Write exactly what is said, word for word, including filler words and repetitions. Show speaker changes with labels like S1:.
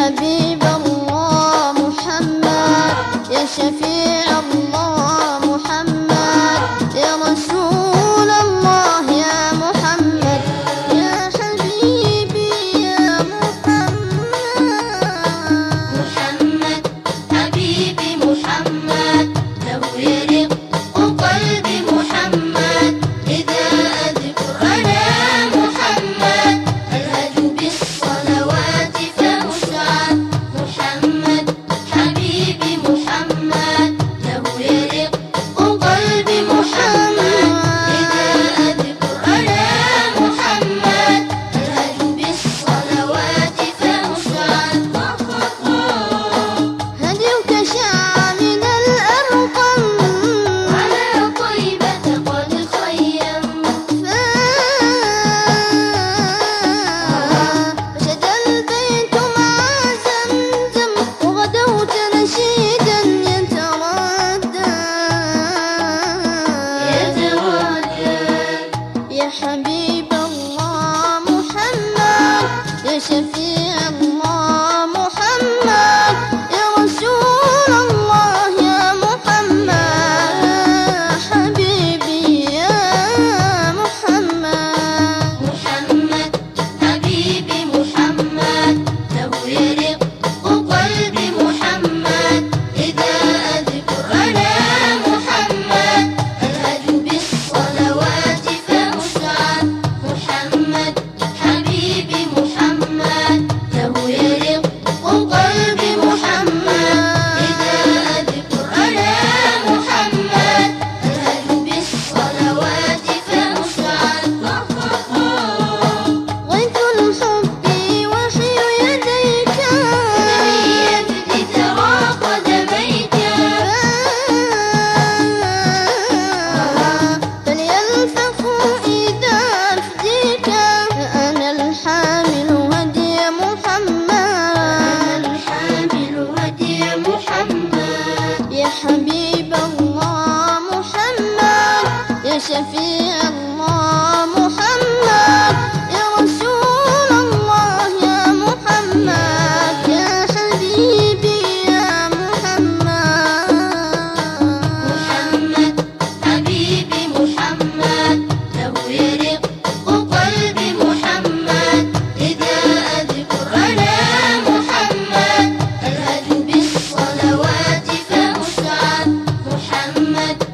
S1: حبيب الله محمد، يا شفيع الله محمد، يا رسول الله يا محمد، يا حبيبي يا محمد.
S2: محمد حبيبي محمد، له يرق قلبي محمد، إذا أذكر أنا محمد ألهج بالصلوات فأسعد. محمد حبيبي محمد، له يرق قلبي محمد، إذا أذكر أنا محمد ألهج بالصلوات فأسعد.
S1: هديك شاع من الأرقم،
S2: على طيبة قد خيم،
S1: فشد البيت مع زمزم، وغدوت نشيدا يتردد
S2: يتردد.
S1: يا حبيب الله محمد، يا شفيع الله محمد، يا رسول الله يا محمد، حبيبي يا محمد.
S2: محمد حبيبي محمد، له يرق قلبي محمد، إذا أذكر أنا محمد ألهج بالصلوات فأسعد. محمد حبيبي محمد، له يرق قلبي محمد، إذا أذكر أنا محمد ألهج بالصلوات فأسعد.
S1: غيث الحب وحي يديك،
S2: نبي ترى قدميك،
S1: فليلفظ إذا أفديك، أنا الحامل هدي محمد،
S2: الحامل هدي محمد.
S1: يا حبيب الله محمد، يا شفيع الله محمد، يا رسول الله يا محمد، يا حبيبي يا محمد.
S2: محمد حبيبي محمد، له يرق قلبي محمد، إذا أذكر أنا محمد ألهج بالصلوات فأسعد. محمد